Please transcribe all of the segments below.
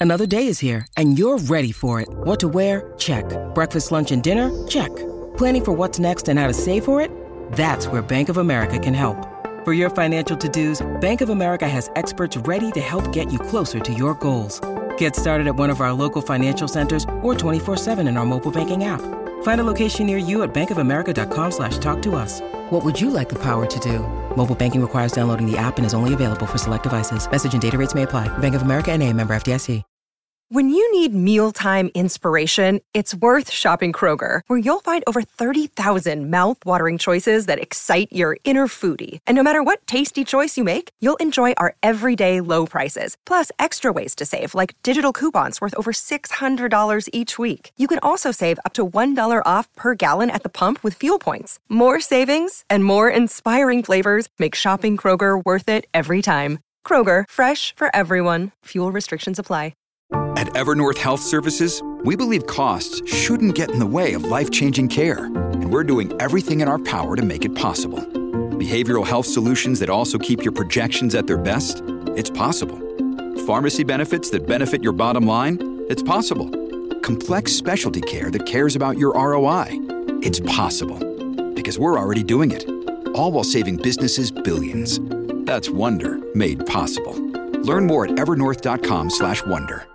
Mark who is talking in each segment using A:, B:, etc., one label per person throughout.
A: Another day is here, and you're ready for it. What to wear? Check. Breakfast, lunch, and dinner? Check. Planning for what's next and how to save for it? That's where Bank of America can help. For your financial to-dos, Bank of America has experts ready to help get you closer to your goals. Get started at one of our local financial centers or 24/7 in our mobile banking app. Find a location near you at bankofamerica.com/talktous. What would you like the power to do? Mobile banking requires downloading the app and is only available for select devices. Message and data rates may apply. Bank of America N.A., member FDIC.
B: When you need mealtime inspiration, it's worth shopping Kroger, where you'll find over 30,000 mouth-watering choices that excite your inner foodie. And no matter what tasty choice you make, you'll enjoy our everyday low prices, plus extra ways to save, like digital coupons worth over $600 each week. You can also save up to $1 off per gallon at the pump with fuel points. More savings and more inspiring flavors make shopping Kroger worth it every time. Kroger, fresh for everyone. Fuel restrictions apply.
C: At Evernorth Health Services, we believe costs shouldn't get in the way of life-changing care, and we're doing everything in our power to make it possible. Behavioral health solutions that also keep your projections at their best? It's possible. Pharmacy benefits that benefit your bottom line? It's possible. Complex specialty care that cares about your ROI? It's possible. Because we're already doing it. All while saving businesses billions. That's Wonder made possible. Learn more at evernorth.com/wonder.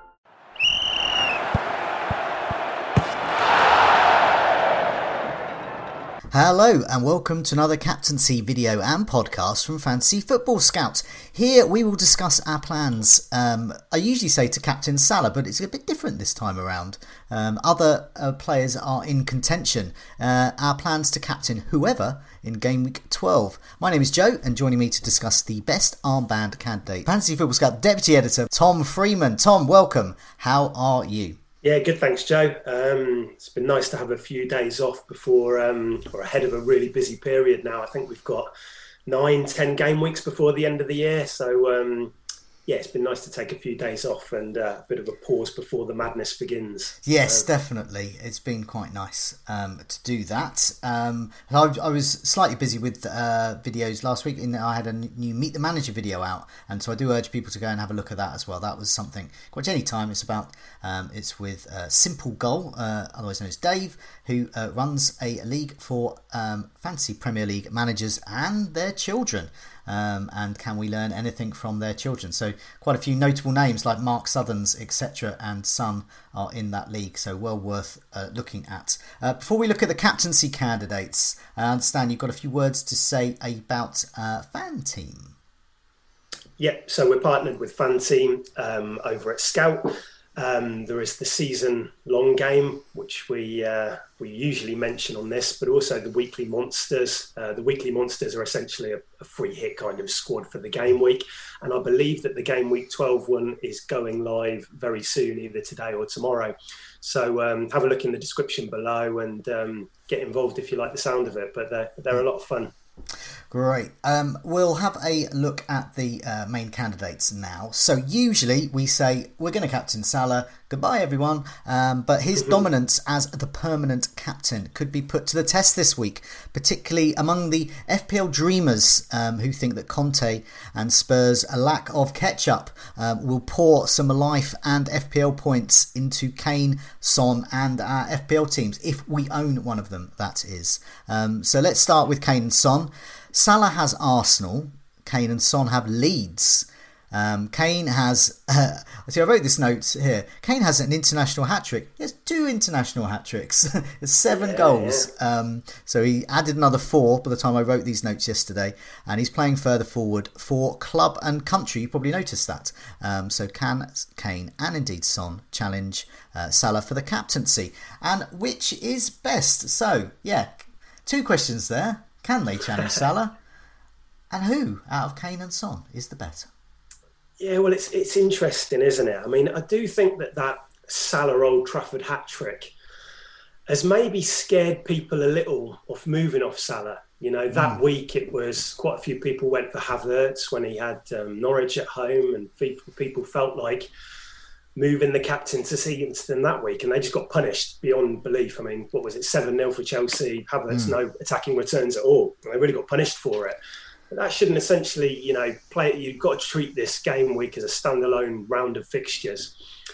D: Hello and welcome to another captaincy video and podcast from Fantasy Football Scout. Here we will discuss our plans. I usually say to captain Salah, but it's a bit different this time around. Other players are in contention. Our plans to captain whoever in game week 12. My name is Joe, and joining me to discuss the best armband candidate, Fantasy Football Scout Deputy Editor Tom Freeman. Tom, welcome. How are you?
E: Yeah, good, thanks, Joe. It's been nice to have a few days off before or ahead of a really busy period now. I think we've got 9-10 game weeks before the end of the year. So, yeah, it's been nice to take a few days off and a bit of a pause before the madness begins.
D: Yes, definitely. It's been quite nice to do that. I was slightly busy with videos last week. I had a new Meet the Manager video out, and so I do urge people to go and have a look at that as well. That was something quite any time. It's with Simple Goal, otherwise known as Dave, who runs a league for Fantasy Premier League managers and their children. And can we learn anything from their children? So quite a few notable names like Mark Southerns, etc. and Son are in that league, so well worth looking at. Before we look at the captaincy candidates, I understand you've got a few words to say about Fan Team.
E: Yep, so we're partnered with Fan Team over at Scout. There is the season-long game, which we usually mention on this, but also the Weekly Monsters. The Weekly Monsters are essentially a free hit kind of squad for the game week. And I believe that the game week 12 one is going live very soon, either today or tomorrow. So have a look in the description below and get involved if you like the sound of it. But they're a lot of fun.
D: Great. We'll have a look at the main candidates now. So usually we say we're going to captain Salah. Goodbye, everyone. But his dominance as the permanent captain could be put to the test this week, particularly among the FPL dreamers who think that Conte and Spurs' a lack of ketchup will pour some life and FPL points into Kane, Son and our FPL teams, if we own one of them, that is. So let's start with Kane and Son. Salah has Arsenal. Kane and Son have Leeds. Kane has... I wrote this note here. Kane has an international hat-trick. He has 2 international hat-tricks. There's 7 goals. Yeah. So he added another 4 by the time I wrote these notes yesterday. And he's playing further forward for club and country. You probably noticed that. So can Kane and indeed Son challenge Salah for the captaincy? And which is best? So, yeah, 2 questions there. Can they challenge Salah? And who out of Kane and Son is the better?
E: Yeah, well, it's interesting, isn't it? I mean, I do think that Salah Old Trafford hat-trick has maybe scared people a little off moving off Salah. You know, that week it was quite a few people went for Havertz when he had Norwich at home, and people felt like moving the captain to Sigurdsson that week, and they just got punished beyond belief. I mean, what was it, 7-0 for Chelsea, Havertz, no attacking returns at all. And they really got punished for it. But that shouldn't essentially, play. You've got to treat this game week as a standalone round of fixtures.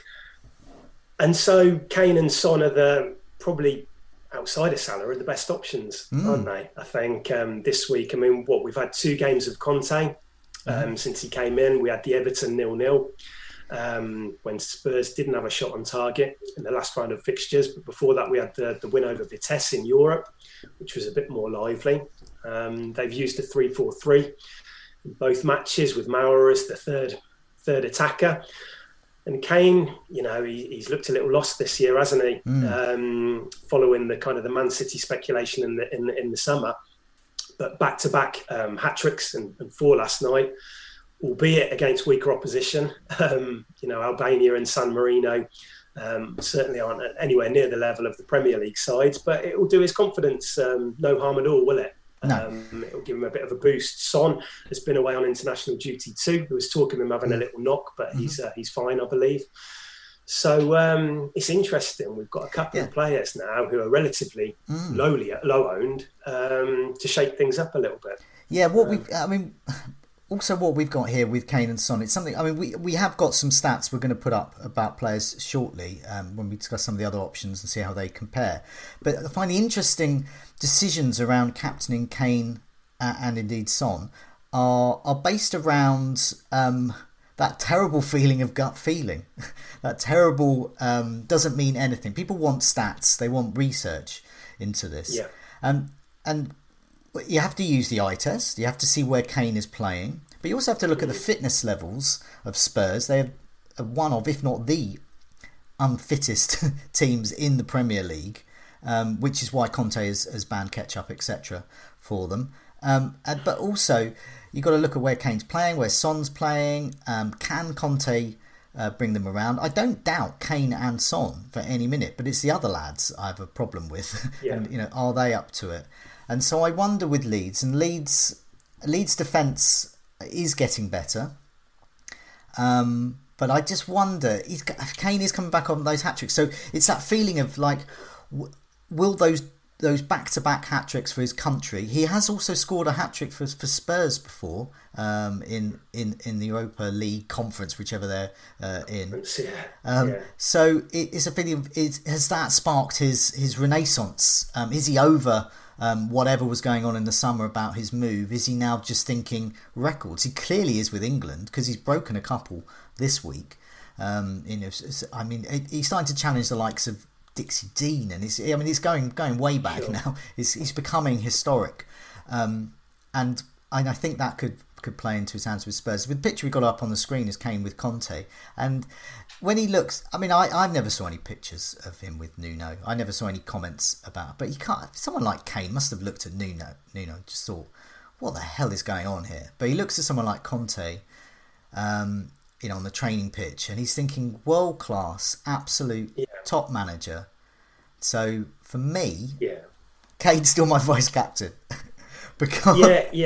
E: And so Kane and Son are probably outside of Salah are the best options, aren't they? I think this week. I mean, we've had 2 games of Conte since he came in. We had the Everton 0-0 when Spurs didn't have a shot on target in the last round of fixtures. But before that, we had the win over Vitesse in Europe, which was a bit more lively. They've used a 3-4-3 in both matches with Maurer as the third attacker. And Kane, he's looked a little lost this year, hasn't he? Following the kind of the Man City speculation in the summer, but back-to-back hat-tricks and 4 last night, albeit against weaker opposition. Albania and San Marino certainly aren't anywhere near the level of the Premier League sides, but it will do his confidence no harm at all, will it? No. It'll give him a bit of a boost. Son has been away on international duty too. There was talk of him having a little knock, but he's fine, I believe. So it's interesting. We've got a couple of players now who are relatively low owned to shake things up a little bit. Yeah,
D: what we've got here with Kane and Son, it's something. I mean, we have got some stats we're going to put up about players shortly when we discuss some of the other options and see how they compare. But I find the interesting decisions around captaining Kane and indeed Son are based around that terrible feeling of gut feeling. That terrible doesn't mean anything. People want stats. They want research into this.
E: Yeah.
D: And you have to use the eye test. You have to see where Kane is playing. But you also have to look at the fitness levels of Spurs. They are one of, if not the unfittest teams in the Premier League, which is why Conte has banned ketchup, etc. for them. But also, you've got to look at where Kane's playing, where Son's playing. Can Conte bring them around? I don't doubt Kane and Son for any minute, but it's the other lads I have a problem with. Yeah. And, are they up to it? And so I wonder with Leeds, and Leeds defence is getting better. But I just wonder, Kane is coming back on those hat-tricks. So it's that feeling of like, will those back-to-back hat-tricks for his country? He has also scored a hat-trick for Spurs before in the Europa League conference, whichever they're in. So it's a feeling of, has that sparked his renaissance? Is he over whatever was going on in the summer about his move? Is he now just thinking records? He clearly is with England because he's broken a couple this week. He's starting to challenge the likes of Dixie Dean, and it's going way back now. He's becoming historic, and I think that could play into his hands with Spurs. With the picture we got up on the screen is Kane with Conte, and when he looks, I never saw any pictures of him with Nuno. I never saw any comments about, but you can't. Someone like Kane must have looked at Nuno, just thought, what the hell is going on here? But he looks at someone like Conte, on the training pitch, and he's thinking world class, absolute top manager. So for me, Kane's still my vice captain. Because,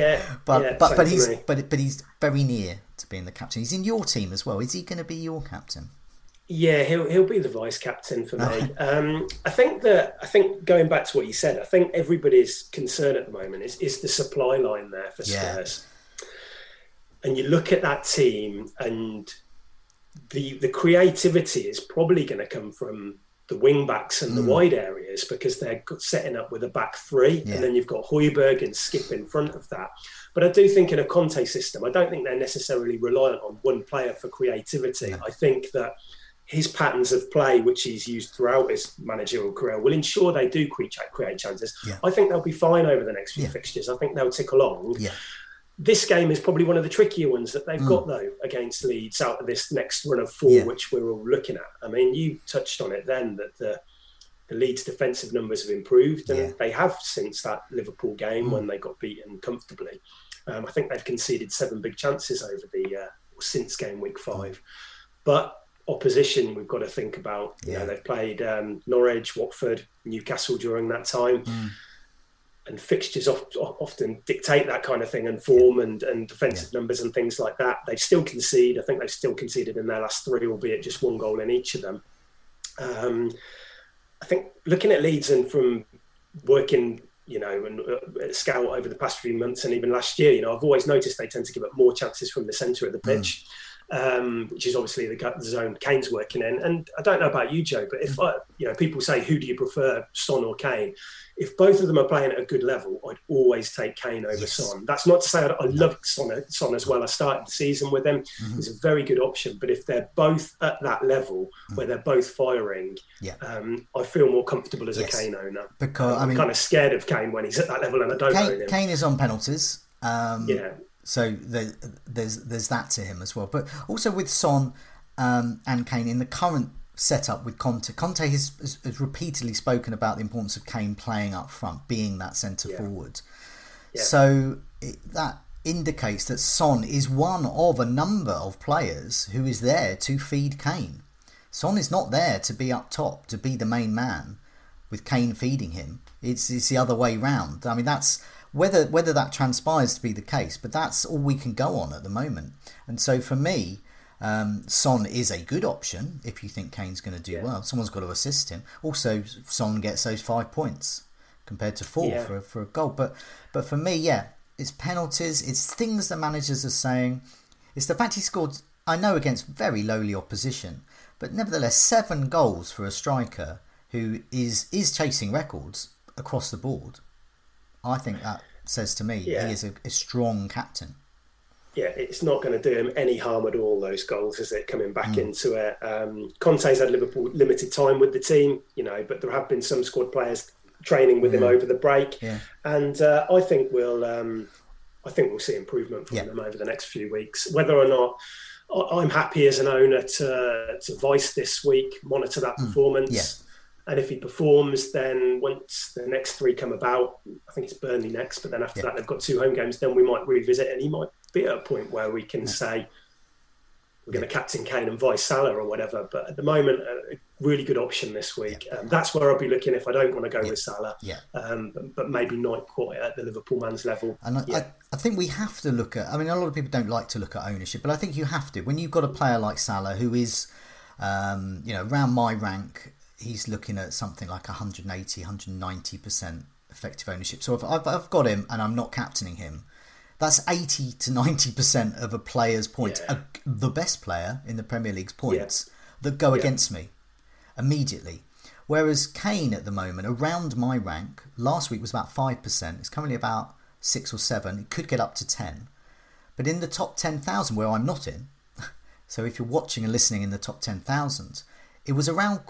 D: but he's very near to being the captain. He's in your team as well. Is he going to be your captain?
E: Yeah, he'll be the vice captain for me. I think going back to what you said, I think everybody's concern at the moment is the supply line there for Spurs. And you look at that team, and the creativity is probably going to come from the wing backs and the wide areas, because they're setting up with a back three, and then you've got Højbjerg and Skip in front of that. But I do think in a Conte system, I don't think they're necessarily reliant on one player for creativity. I think that his patterns of play, which he's used throughout his managerial career, will ensure they do create chances. I think they'll be fine over the next few fixtures. I think they'll tick along. This game is probably one of the trickier ones that they've got, though, against Leeds out of this next run of 4, which we're all looking at. I mean, you touched on it then, that the Leeds defensive numbers have improved, and they have since that Liverpool game when they got beaten comfortably. I think they've conceded 7 big chances over since game week 5. But opposition, we've got to think about. They've played Norwich, Watford, Newcastle during that time. And fixtures often dictate that kind of thing, and form and defensive numbers and things like that. They still concede. I think they've still conceded in their last 3, albeit just 1 goal in each of them. I think looking at Leeds and from working and Scout over the past few months and even last year, I've always noticed they tend to give up more chances from the centre of the pitch, which is obviously the zone Kane's working in. And I don't know about you, Joe, but if people say, who do you prefer, Son or Kane? If both of them are playing at a good level, I'd always take Kane over Son. That's not to say I loved Son as well. I started the season with him. He's a very good option. But if they're both at that level where they're both firing, I feel more comfortable as a Kane owner. Because I'm kind of scared of Kane when he's at that level, and I don't own him.
D: Kane is on penalties. So there's that to him as well. But also with Son and Kane in the current setup with Conte. Conte has repeatedly spoken about the importance of Kane playing up front, being that centre forward. Yeah. So that indicates that Son is one of a number of players who is there to feed Kane. Son is not there to be up top, to be the main man, with Kane feeding him. It's the other way round. I mean, that's whether that transpires to be the case, but that's all we can go on at the moment. And so for me, Son is a good option if you think Kane's going to do well. Someone's got to assist him. Also, Son gets those 5 points compared to 4 for a goal. But for me, it's penalties. It's things the managers are saying. It's the fact he scored, I know, against very lowly opposition, but nevertheless 7 goals for a striker who is chasing records across the board. I think that says to me he is a strong captain.
E: Yeah, it's not going to do him any harm at all, those goals, is it, coming back into it. Conte's had Liverpool limited time with the team, but there have been some squad players training with him over the break. Yeah. And I think we'll see improvement from them over the next few weeks. Whether or not I'm happy as an owner to Vice this week, monitor that performance. Yeah. And if he performs, then once the next 3 come about, I think it's Burnley next, but then after that they've got 2 home games, then we might revisit, and he might be at a point where we can say we're going to captain Kane and Vice Salah or whatever. But at the moment, a really good option this week. That's where I'll be looking if I don't want to go with Salah, but maybe not quite at the Liverpool man's level.
D: And I think we have to look at, I mean, a lot of people don't like to look at ownership, but I think you have to. When you've got a player like Salah who is, around my rank, he's looking at something like 180, 190% effective ownership. So if I've got him and I'm not captaining him, that's 80 to 90% of a player's points, the best player in the Premier League's points, that go against me immediately. Whereas Kane at the moment, around my rank, last week was about 5%. It's currently about 6 or 7. It could get up to 10. But in the top 10,000, where I'm not in, so if you're watching and listening in the top 10,000, it was around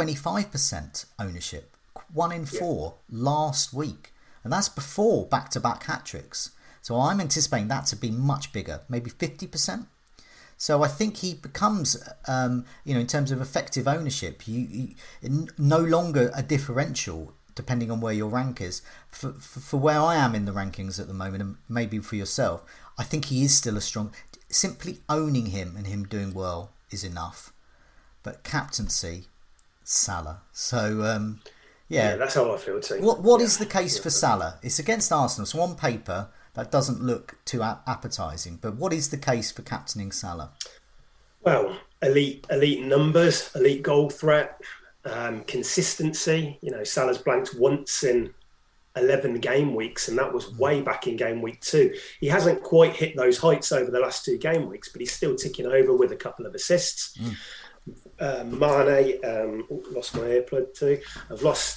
D: 25% ownership, 1 in 4 last week, and that's before back-to-back hat-tricks. So I'm anticipating that to be much bigger, maybe 50%. So I think he becomes, in terms of effective ownership, you no longer a differential depending on where your rank is. For where I am in the rankings at the moment, and maybe for yourself, I think he is still a strong. Simply owning him and him doing well is enough, but captaincy, Salah. So,
E: that's how I feel too.
D: What is the case for Salah? It's against Arsenal, so on paper that doesn't look too appetising. But what is the case for captaining Salah?
E: Well, elite numbers, elite goal threat, consistency. Salah's blanked once in 11 game weeks, and that was way back in game week 2. He hasn't quite hit those heights over the last 2 game weeks, but he's still ticking over with a couple of assists. Mane, lost my earplug too. I've lost,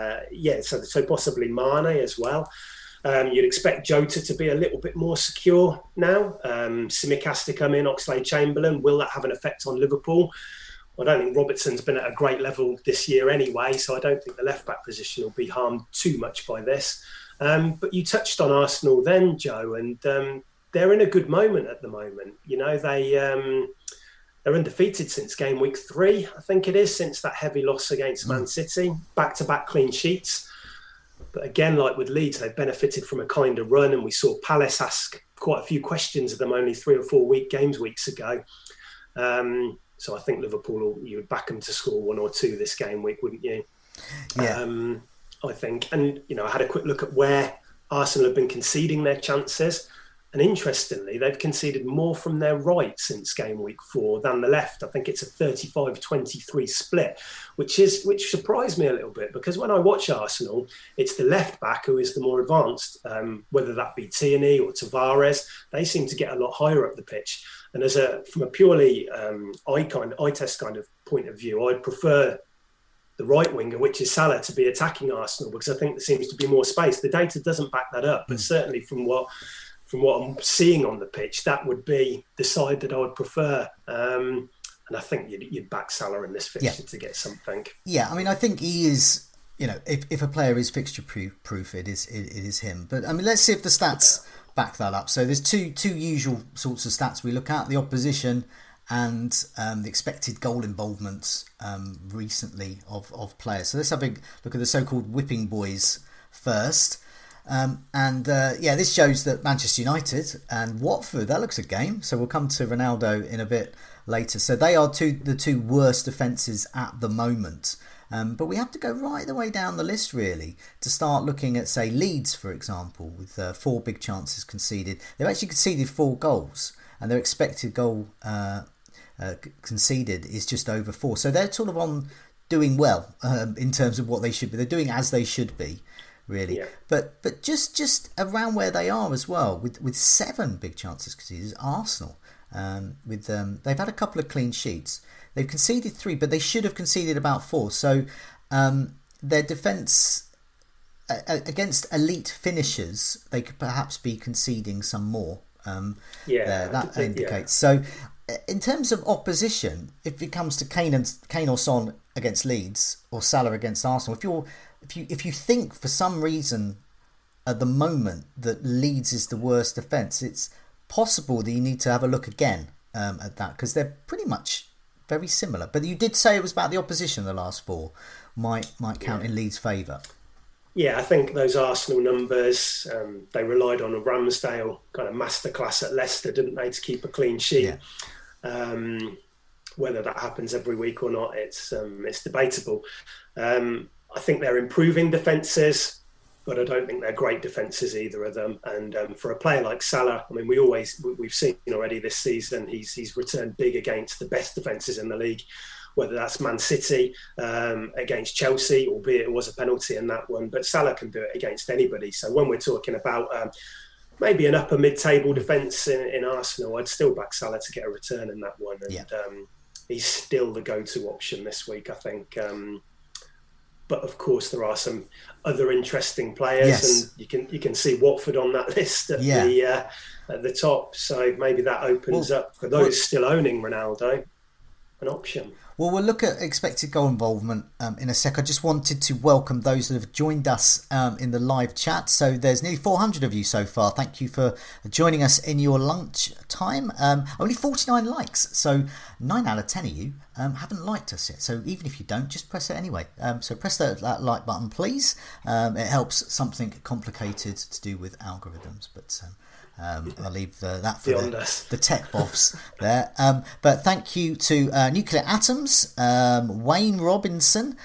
E: so possibly Mane as well. You'd expect Jota to be a little bit more secure now. Simic has to come in, Oxlade-Chamberlain. Will that have an effect on Liverpool? I don't think Robertson's been at a great level this year anyway, so I don't think the left-back position will be harmed too much by this. But you touched on Arsenal then, Joe, and they're in a good moment at the moment. They're undefeated since game week 3, I think it is, since that heavy loss against Man City. Back-to-back clean sheets. But again, like with Leeds, they've benefited from a kind of run, and we saw Palace ask quite a few questions of them only 3 or 4 weeks ago. So I think Liverpool, you would back them to score 1 or 2 this game week, wouldn't you? Yeah. I think. And, I had a quick look at where Arsenal have been conceding their chances. And interestingly, they've conceded more from their right since game week 4 than the left. I think it's a 35-23 split, which surprised me a little bit, because when I watch Arsenal, it's the left back who is the more advanced, whether that be Tierney or Tavares. They seem to get a lot higher up the pitch. And from a purely eye test kind of point of view, I'd prefer the right winger, which is Salah, to be attacking Arsenal, because I think there seems to be more space. The data doesn't back that up, but certainly from what I'm seeing on the pitch, that would be the side that I would prefer. And I think you'd back Salah in this fixture to get something.
D: Yeah, I mean, I think he is, if a player is fixture proof, it is him. But I mean, let's see if the stats back that up. So there's two usual sorts of stats we look at: the opposition and the expected goal involvement recently of players. So let's have a look at the so-called whipping boys first. This shows that Manchester United and Watford, that looks a game. So we'll come to Ronaldo in a bit later. So they are the two worst defences at the moment. But we have to go right the way down the list, really, to start looking at, say, Leeds, for example, with 4 big chances conceded. They've actually conceded 4 goals, and their expected goal conceded is just over 4. So they're sort of on doing well in terms of what they should be. They're doing as they should be, really. Yeah. But just around where they are as well, with 7 big chances conceded, is Arsenal. They've had a couple of clean sheets. They've conceded 3, but they should have conceded about 4. So their defence against elite finishers, they could perhaps be conceding some more. That indicates. So in terms of opposition, if it comes to Kane or Son against Leeds, or Salah against Arsenal, if you think for some reason at the moment that Leeds is the worst defence, it's possible that you need to have a look again at that, because they're pretty much very similar. But you did say it was about the opposition. The last 4 might count in Leeds' favour.
E: Yeah, I think those Arsenal numbers, they relied on a Ramsdale kind of masterclass at Leicester, didn't they, to keep a clean sheet. Yeah. Whether that happens every week or not, it's debatable. I think they're improving defences, but I don't think they're great defences, either of them. And for a player like Salah, I mean, we've seen already this season, he's returned big against the best defences in the league, whether that's Man City against Chelsea, albeit it was a penalty in that one. But Salah can do it against anybody. So when we're talking about maybe an upper mid-table defence in Arsenal, I'd still back Salah to get a return in that one. And he's still the go-to option this week, I think. But of course, there are some other interesting players, and you can see Watford on that list at the top. So maybe that opens up for those still owning Ronaldo an option.
D: Well, we'll look at expected goal involvement in a sec. I just wanted to welcome those that have joined us in the live chat. So there's nearly 400 of you so far. Thank you for joining us in your lunch time. Only 49 likes. So 9 out of 10 of you haven't liked us yet. So even if you don't, just press it anyway. So press that like button, please. It helps something complicated to do with algorithms. But I'll leave that for the tech buffs there. But thank you to Nuclear Atoms, Wayne Robinson,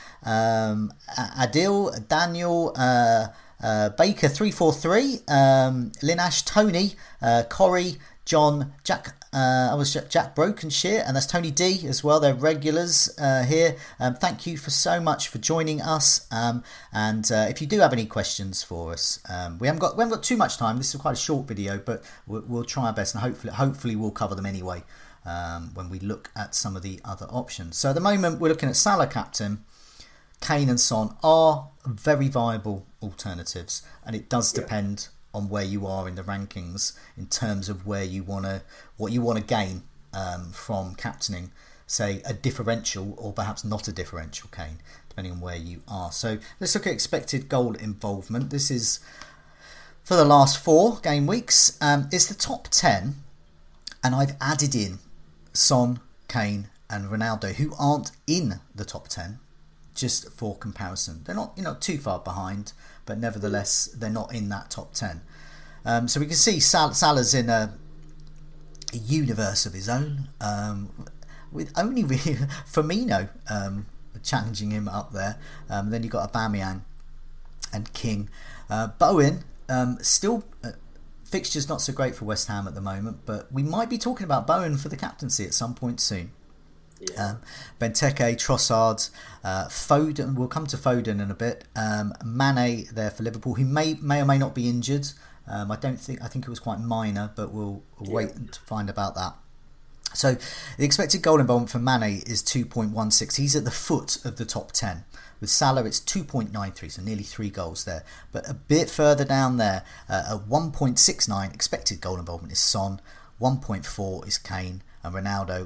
D: Adil, Daniel, Baker 343, Linash, Tony, Corey, John, Jack. I was Jack Brokenshire, and that's Tony D as well. They're regulars here. Thank you so much for joining us. And if you do have any questions for us, we haven't got too much time. This is quite a short video, but we'll try our best, and hopefully we'll cover them anyway when we look at some of the other options. So at the moment we're looking at Salah captain. Kane and Son are very viable alternatives, and it does depend on where you are in the rankings in terms of what you want to gain from captaining, say, a differential or perhaps not a differential, Kane, depending on where you are. So let's look at expected goal involvement. This is for the last 4 game weeks. It's the top 10, and I've added in Son, Kane and Ronaldo, who aren't in the top 10, just for comparison. They're not too far behind, but nevertheless they're not in that top 10. So we can see Salah's in a universe of his own, with only really Firmino challenging him up there. Then you've got Aubameyang and King. Bowen still fixture's not so great for West Ham at the moment, but we might be talking about Bowen for the captaincy at some point soon. Yeah. Benteke, Trossard, Foden. We'll come to Foden in a bit. Mane there for Liverpool, who may or may not be injured. I think it was quite minor, but we'll wait to find about that. So the expected goal involvement for Mane is 2.16. He's at the foot of the top 10. With Salah, it's 2.93, so nearly 3 goals there. But a bit further down there, at 1.69 expected goal involvement is Son, 1.4 is Kane, and Ronaldo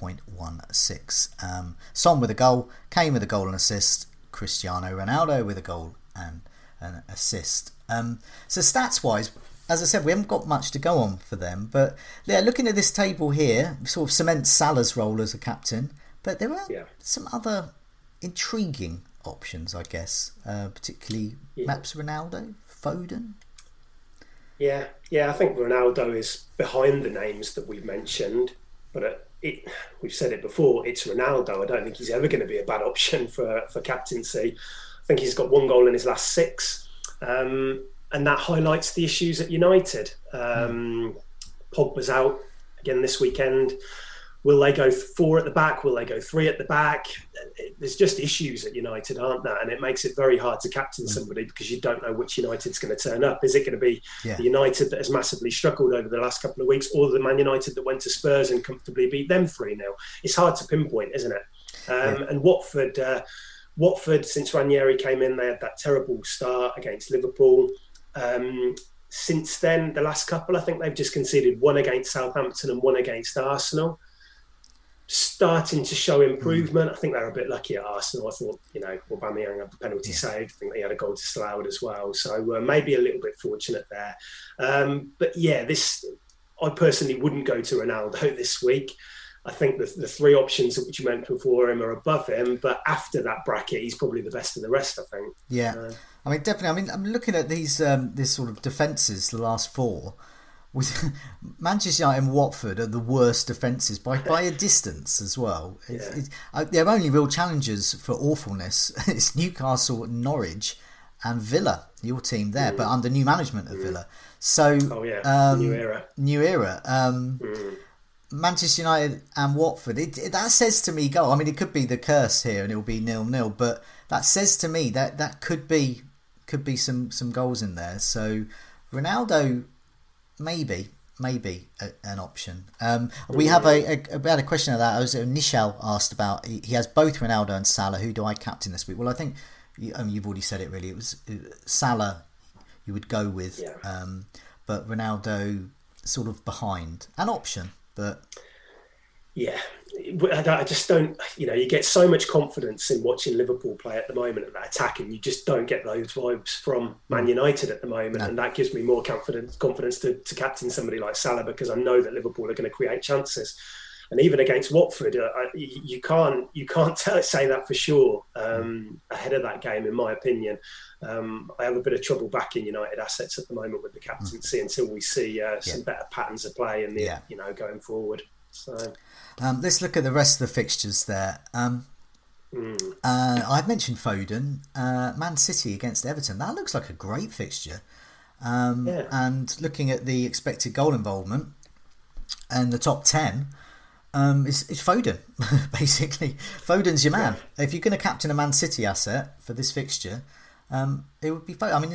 D: 1.16. Son with a goal, Kane with a goal and assist, Cristiano Ronaldo with a goal and an assist. So stats wise, as I said, we haven't got much to go on for them, but yeah, looking at this table here, sort of cements Salah's role as a captain, but there are some other intriguing options, I guess, particularly perhaps Ronaldo, Foden.
E: Yeah, I think Ronaldo is behind the names that we've mentioned, but we've said it before, it's Ronaldo. I don't think he's ever going to be a bad option for captaincy. I think he's got 1 goal in his last 6, and that highlights the issues at United. Pogba's out again this weekend. Will they go 4 at the back? Will they go 3 at the back? There's just issues at United, aren't there? And it makes it very hard to captain somebody because you don't know which United's going to turn up. Is it going to be the United that has massively struggled over the last couple of weeks, or the Man United that went to Spurs and comfortably beat them 3-0? It's hard to pinpoint, isn't it? And Watford, since Ranieri came in, they had that terrible start against Liverpool. Since then, the last couple, I think they've just conceded 1 against Southampton and 1 against Arsenal. Starting to show improvement. I think they're a bit lucky at Arsenal. I thought, Aubameyang had the penalty saved. I think they had a goal disallowed as well. So maybe a little bit fortunate there. But yeah, I personally wouldn't go to Ronaldo this week. I think the 3 options which you mentioned before him are above him, but after that bracket, he's probably the best of the rest, I think.
D: Yeah, I mean, definitely. I mean, I'm looking at these this sort of defences, the last 4. With Manchester United and Watford are the worst defences by a distance as well. Their only real challengers for awfulness is Newcastle, Norwich, and Villa. Your team there, but under new management of Villa. So new era. Manchester United and Watford. That says to me, go. I mean, it could be the curse here, and it will be 0-0. But that says to me that could be some goals in there. So Ronaldo. Maybe an option. We have we had a question of that. Nishal asked about. He has both Ronaldo and Salah. Who do I captain this week? Well, I think you've already said it. Really, it was Salah. You would go with, but Ronaldo sort of behind an option. But
E: I just don't. You get so much confidence in watching Liverpool play at the moment, and that attack, and you just don't get those vibes from Man United at the moment, and that gives me more confidence to captain somebody like Salah, because I know that Liverpool are going to create chances. And even against Watford, you can't say that for sure ahead of that game, in my opinion. I have a bit of trouble backing United assets at the moment with the captaincy until we see some better patterns of play in the going forward. So.
D: Let's look at the rest of the fixtures there. I've mentioned Foden. Man City against Everton. That looks like a great fixture. And looking at the expected goal involvement and the top 10, it's Foden, basically. Foden's your man. If you're going to captain a Man City asset for this fixture, it would be Foden. I mean,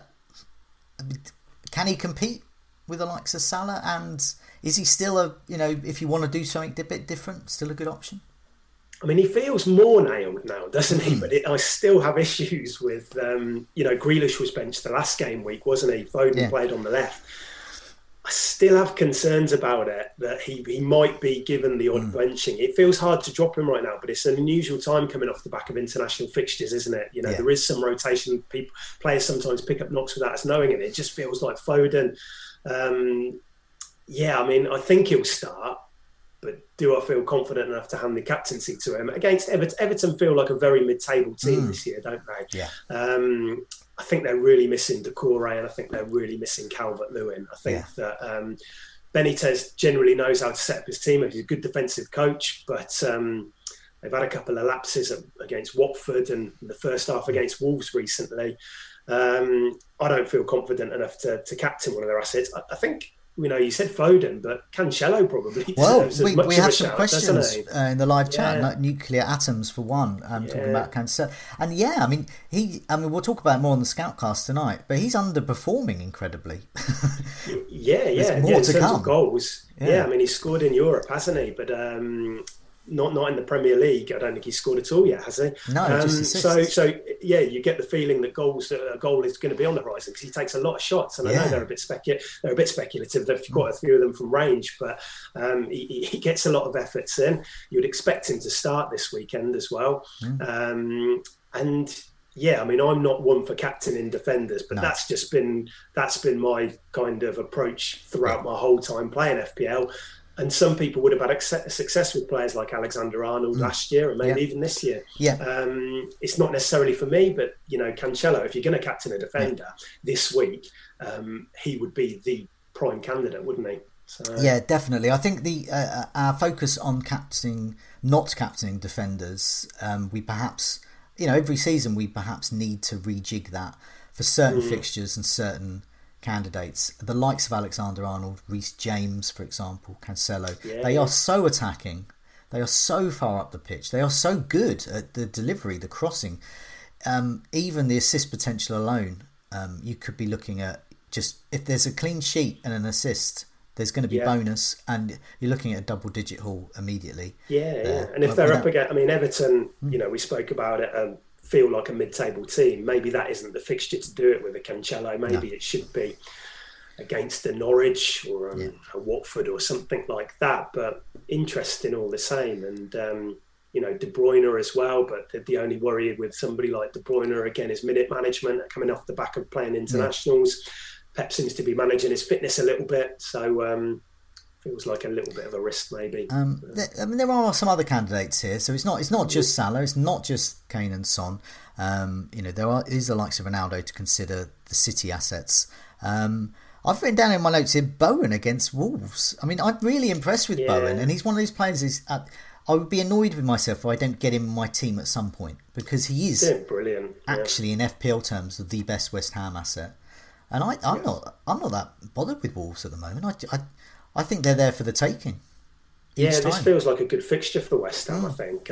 D: can he compete with the likes of Salah? And is he still if you want to do something a bit different, still a good option?
E: I mean, he feels more nailed now, doesn't he? But I still have issues with, Grealish was benched the last game week, wasn't he? Foden played on the left. I still have concerns about it, that he might be given the odd benching. It feels hard to drop him right now, but it's an unusual time coming off the back of international fixtures, isn't it? There is some rotation. Players sometimes pick up knocks without us knowing it. It just feels like Foden. I mean, I think he'll start, but do I feel confident enough to hand the captaincy to him? Against Everton, Everton feel like a very mid-table team this year, don't they? Yeah. I think they're really missing Doucouré, and I think they're really missing Calvert-Lewin. I think that Benitez generally knows how to set up his team. He's a good defensive coach, but They've had a couple of lapses against Watford and the first half against Wolves recently. I don't feel confident enough to captain one of their assets. I think, you said Foden, but Cancelo probably.
D: Well, we have some questions in the live chat. Like Nuclear Atoms for one, talking about Cancelo, and we'll talk about it more on the Scoutcast tonight. But he's underperforming incredibly.
E: There's more to come. Of goals. He's scored in Europe, hasn't he? But not in the Premier League. I don't think he's scored at all yet, has he?
D: No, just assists.
E: So you get the feeling that a goal is going to be on the horizon because he takes a lot of shots, and I know they're a bit speculative. They've got a few of them from range, but he gets a lot of efforts in. You'd expect him to start this weekend as well, I'm not one for captaining defenders, but that's been my kind of approach throughout my whole time playing FPL. And some people would have had success with players like Alexander-Arnold last year and maybe even this year. It's not necessarily for me, but, Cancelo, if you're going to captain a defender this week, he would be the prime candidate, wouldn't he? So,
D: yeah, definitely. I think our focus on not captaining defenders, we perhaps, every season we perhaps need to rejig that for certain fixtures and certain candidates. The likes of Alexander-Arnold, Reece James, for example, Cancelo, they are so attacking. They are so far up the pitch. They are so good at the delivery, the crossing. Even the assist potential alone, you could be looking at just, if there's a clean sheet and an assist, there's going to be bonus, and you're looking at a double-digit haul immediately.
E: And if they're up against, Everton, we spoke about it, feel like a mid-table team. Maybe that isn't the fixture to do it with a Cancelo. Maybe it should be against a Norwich or a Watford or something like that. But interesting all the same. And De Bruyne as well. But the only worry with somebody like De Bruyne again is minute management, coming off the back of playing internationals. Pep seems to be managing his fitness a little bit, so feels like a little bit of a risk, maybe.
D: There are some other candidates here, so it's not just Salah, it's not just Kane and Son. There is the likes of Ronaldo to consider, the City assets. I've written down in my notes here Bowen against Wolves. I'm really impressed with Bowen, and he's one of those players. I would be annoyed with myself if I don't get him in my team at some point, because he is
E: brilliant.
D: Actually, in FPL terms, the best West Ham asset. And I'm not that bothered with Wolves at the moment. I think they're there for the taking.
E: This feels like a good fixture for West Ham, I think.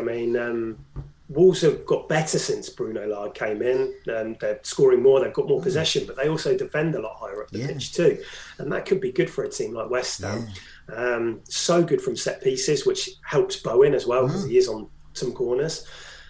E: Wolves have got better since Bruno Lage came in. They're scoring more, they've got more possession, but they also defend a lot higher up the pitch too. And that could be good for a team like West Ham. So good from set pieces, which helps Bowen as well, because he is on some corners.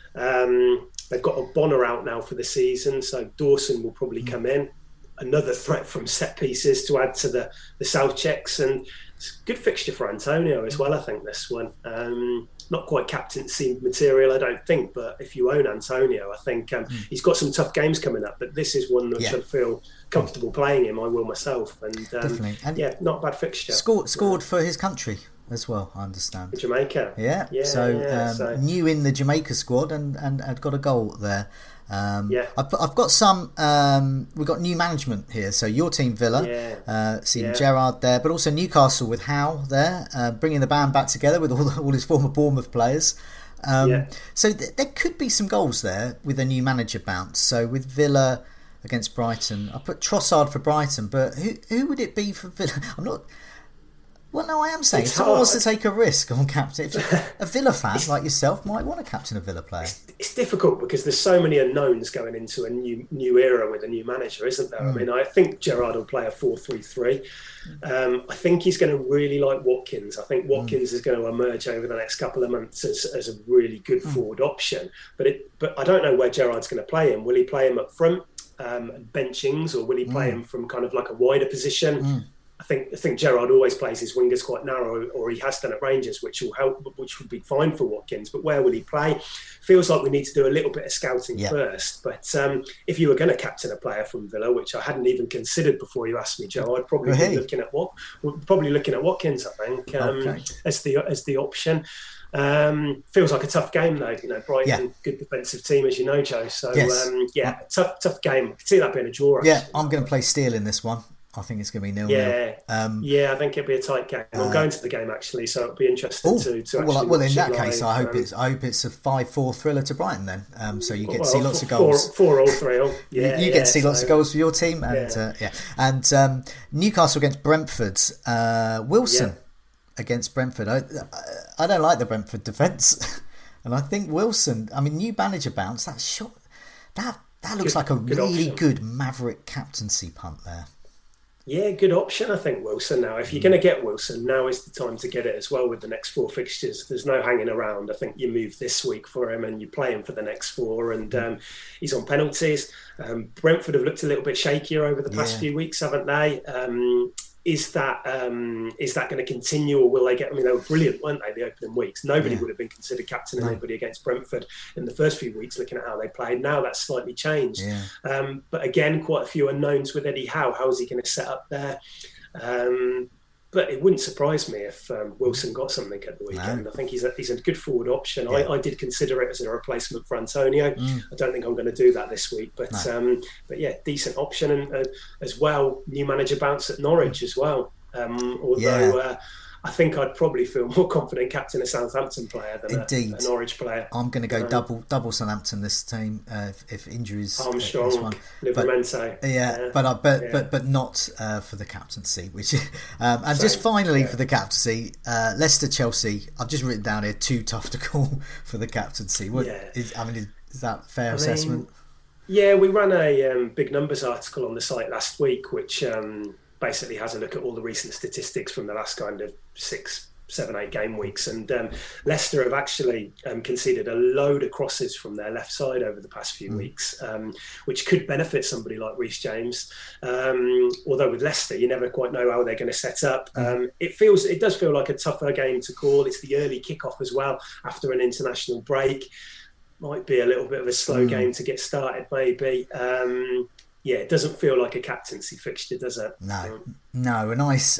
E: They've got a Bonner out now for the season, so Dawson will probably come in. Another threat from set pieces to add to the South checks, and it's a good fixture for Antonio as well, I think, this one. Not quite captaincy material, I don't think, but if you own Antonio, I think he's got some tough games coming up, but this is one that I feel comfortable playing him. I will myself, and
D: definitely. And
E: not a bad fixture.
D: Scored for his country as well, I understand.
E: Jamaica.
D: So new in the Jamaica squad and had got a goal there. I've got some. We've got new management here. So your team, Villa, seeing Gerrard there, but also Newcastle with Howe there, bringing the band back together with all his former Bournemouth players. So there could be some goals there with a new manager bounce. So with Villa against Brighton, I put Trossard for Brighton, but who would it be for Villa? I'm not. Well, no, I am saying if someone wants to take a risk on captain, a Villa fan like yourself might want to captain a Villa player.
E: It's difficult because there's so many unknowns going into a new era with a new manager, isn't there? I think Gerrard will play a 4-3-3. I think he's going to really like Watkins. I think Watkins is going to emerge over the next couple of months as a really good forward option. But I don't know where Gerrard's going to play him. Will he play him up front, benchings, or will he play him from kind of like a wider position? I think Gerrard always plays his wingers quite narrow, or he has done at Rangers, which will help, which would be fine for Watkins. But where will he play? Feels like we need to do a little bit of scouting first. But if you were going to captain a player from Villa, which I hadn't even considered before you asked me, Joe, I'd probably be looking at Watkins. I think as the option. Feels like a tough game though. Brighton, good defensive team, as you know, Joe. So tough game. I can see that being a draw.
D: Yeah, I'm going to play Steele in this one. I think it's going to be 0-0.
E: Yeah, I think it'll be a tight game. I'm going to the game actually, so it'll be interesting to actually
D: well, in that
E: live.
D: case, I hope it's a 5-4 thriller to Brighton then. So you get to see lots of goals.
E: 4 or 3. Yeah,
D: you get to see lots of goals for your team, and Newcastle against Brentford. Wilson against Brentford. I don't like the Brentford defence, and I think Wilson. I mean, new manager bounce. That shot. That looks like a really good Maverick captaincy punt there.
E: Yeah, good option, I think, Wilson. Now, if you're going to get Wilson, now is the time to get it as well with the next 4 fixtures. There's no hanging around. I think you move this week for him and you play him for the next 4. And he's on penalties. Brentford have looked a little bit shakier over the past few weeks, haven't they? Is that going to continue, or will they get? I mean, they were brilliant, weren't they? The opening weeks, nobody would have been considered captain anybody against Brentford in the first few weeks. Looking at how they played, now that's slightly changed. But again, quite a few unknowns with Eddie Howe. How is he going to set up there? But it wouldn't surprise me if Wilson got something at the weekend. No. I think he's a good forward option. Yeah. I did consider it as a replacement for Antonio. I don't think I'm going to do that this week, but yeah, decent option. And as well, new manager bounce at Norwich as well. Although I think I'd probably feel more confident captain a Southampton player than a Norwich player.
D: I'm going to go double Southampton this team if injuries.
E: Armstrong, Livramento.
D: But not for the captaincy. Which and just finally for the captaincy, Leicester Chelsea. I've just written down here too tough to call for the captaincy. Is that a fair assessment?
E: Yeah, we ran a big numbers article on the site last week, which basically has a look at all the recent statistics from the last kind of 6, 7, 8 game weeks, and Leicester have actually conceded a load of crosses from their left side over the past few weeks, which could benefit somebody like Reece James. Although with Leicester, you never quite know how they're going to set up. It does feel like a tougher game to call. It's the early kickoff as well after an international break. Might be a little bit of a slow game to get started, maybe. It doesn't feel like a captaincy fixture, does it?
D: No. A nice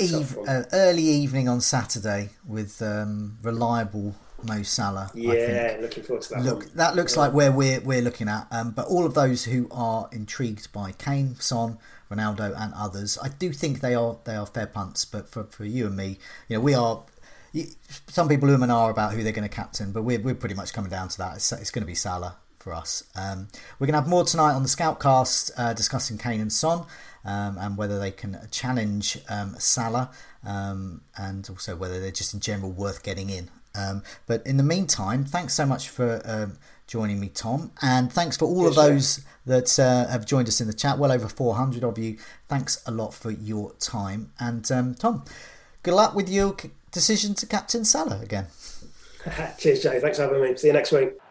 D: early evening on Saturday with reliable Mo Salah.
E: Yeah, looking forward to that.
D: That looks like where we're looking at. But all of those who are intrigued by Kane, Son, Ronaldo, and others, I do think they are fair punts. But for you and me, we are. Some people are about who they're going to captain, but we're pretty much coming down to that. It's going to be Salah for us. We're going to have more tonight on the Scoutcast discussing Kane and Son and whether they can challenge Salah and also whether they're just in general worth getting in. But in the meantime, thanks so much for joining me, Tom, and thanks for all of those that have joined us in the chat. Well over 400 of you. Thanks a lot for your time. And Tom, good luck with your decision to captain Salah again.
E: Cheers, Jay. Thanks for having me. See you next week.